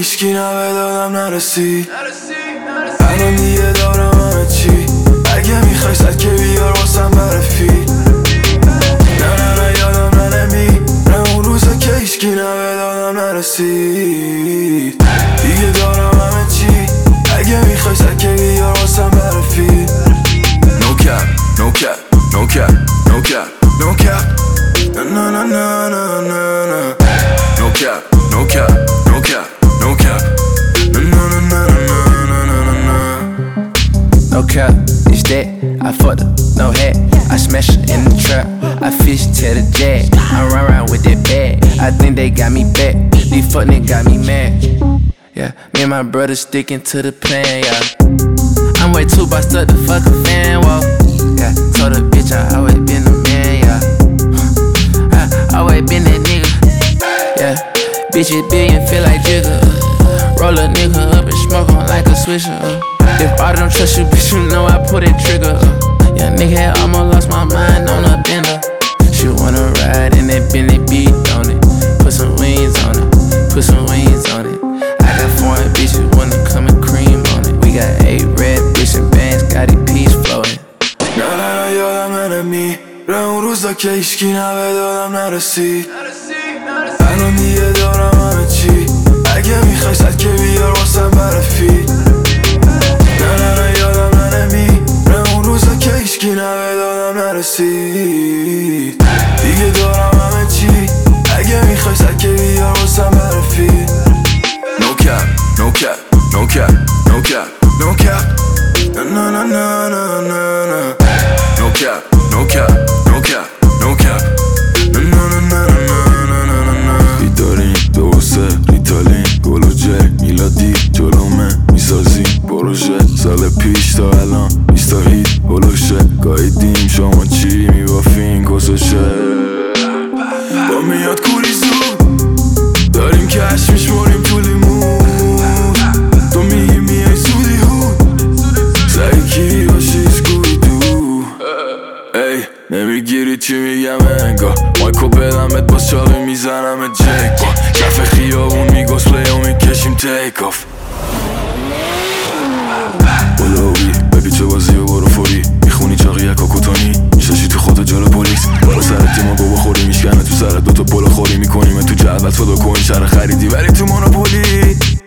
هیچکی نوه دادم نرسید الان دیگه دارم همه چی اگه میخوای سکه بیار واسم برفی نه یادم نه اون روزه که هیچکی نوه دادم نرسید دیگه دارم همه چی اگه میخوای سکه بیار واسم برفی No cap, no cap, no cap, no cap, no cap No, no, no, no, no, no No cap, no cap, no cap, no cap No, no, no, no, no, no, no, no No cap, it's that, I fucked her, no hat I smash her in the trap, I fish till the jet I run around with that bag, I think they got me back These fuck niggas got me mad Yeah, me and my brother sticking to the plan, yeah I'm way too bossed up to fuck a fan, whoa Yeah, told a bitch I always been the man, yeah I always been that nigga Yeah, bitch it billion feel like Jigga Roll a nigga up and smoke on like a swisher If I don't trust you, bitch, you know I put that trigger Yeah, nigga had almost lost my mind on a bender She wanna ride in that Bentley beat on it Put some wings on it, put some wings on it I got foreign bitches wanna come and cream on it We got 8 red bitch and bands, got it peace flowing نه یادم نمیره اون روزا که هیچکی نوه دادم نرسید الان دیگه دارم همه چی اگه میخوای سکه بیار واسم برفی نه یادم نمیره اون روزا که هیچکی نوه دادم نرسید دیگه دارم همه چی اگه میخوای سکه بیار واسم برفی No cap, no cap, no cap, no cap, no cap No, no, no, no, no, no No cap, no cap, no cap, no cap No, no, no, no, no, no, no, no بیداریم دوسه ریتالین گل و جک میلادی جلومه میسازیم پروژه سال پیش تا الان 20 تا هیت هلوشه گایدیم شما چی میبافین کسوشه با میاد کوری زود داریم کش میشماریم تو لیمون تو میگی میای سودی هود سعی کی باشی سکوی دو ای نمیگیری چی میگم انگار مایکو بدمت باز چاقی میزنم جک با کف خیابون میگوز پلی و میکشیم تیک آف بلاوی بپیچه بازی و برو فوری میخونی چاقی یکا کتانی میشاشی تو خود جلو پلیس با سر تیما گو بخوری میشکنه تو سر دوتا پلا خوری میکنیم تو جعبت فدا کنی شهر خریدی ولی تو مونوپولی